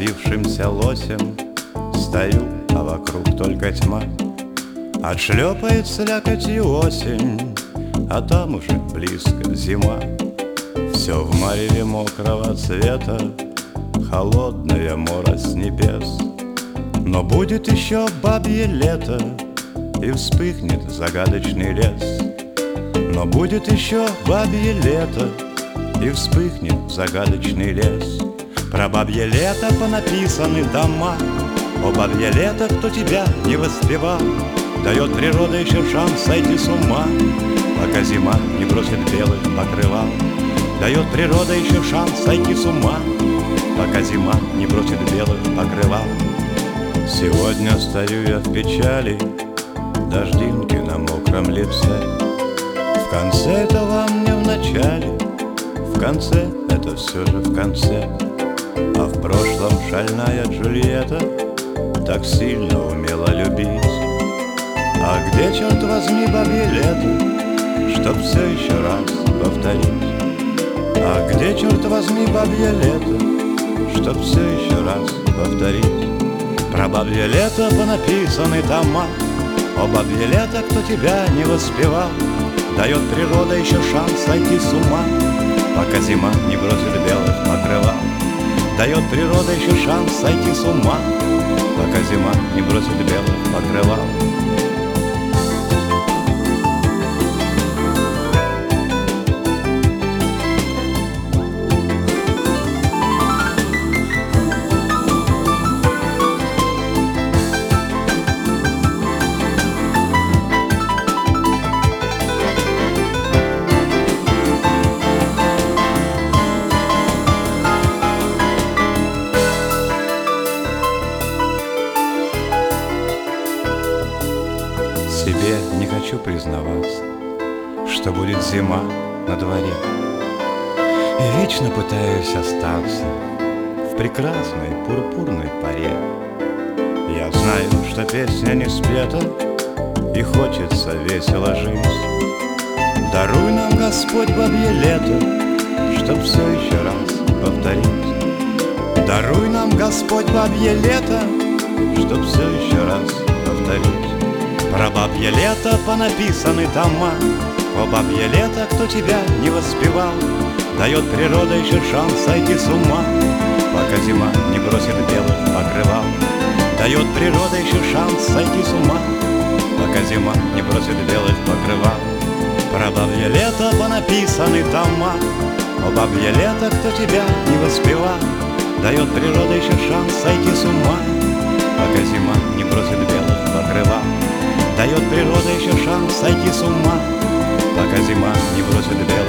напившимся лосем стою, а вокруг только тьма. Отшлепает слякотью осень, а там уже близко зима. Все в мареве мокрого цвета, холодная морось небес. Но будет еще бабье лето, и вспыхнет загадочный лес. Но будет еще бабье лето, и вспыхнет загадочный лес. Про бабье лето понаписаны дома. О, бабье лето, кто тебя не воспевал, дает природа еще шанс сойти с ума, пока зима не бросит белых покрывал. Дает природа еще шанс сойти с ума, пока зима не бросит белых покрывал. Сегодня стою я в печали, дождинки на мокром лице. В конце это вам не в начале, в конце это все же в конце. А в прошлом шальная Джульетта так сильно умела любить. А где, черт возьми, бабье лето, чтоб все еще раз повторить? А где, черт возьми, бабье лето, чтоб все еще раз повторить? Про бабье лето понаписаны тома. О, бабье лето, кто тебя не воспевал, дает природа еще шанс сойти с ума, пока зима не бросит белых покрывал. Дает природа еще шанс сойти с ума, пока зима не бросит белых покрывал. Себе не хочу признаваться, что будет зима на дворе, и вечно пытаюсь остаться в прекрасной пурпурной поре. Я знаю, что песня не спета, и хочется весело жить. Даруй нам, Господь, бабье лето, чтоб все еще раз повторить. Даруй нам, Господь, бабье лето, чтоб все еще раз повторить. Про бабье лето понаписаны тома. О, бабье лето, кто тебя не воспевал, дает природа еще шанс сойти с ума, пока зима не бросит белых покрывал. Дает природа еще шанс сойти с ума, пока зима не бросит белых покрывал. Про бабье лето понаписаны тома. О, бабье лето, кто тебя не воспевал, дает природа еще шанс сойти с ума, пока зима не бросит белых покрывал. Дает природа еще шанс сойти с ума, пока зима не бросит белых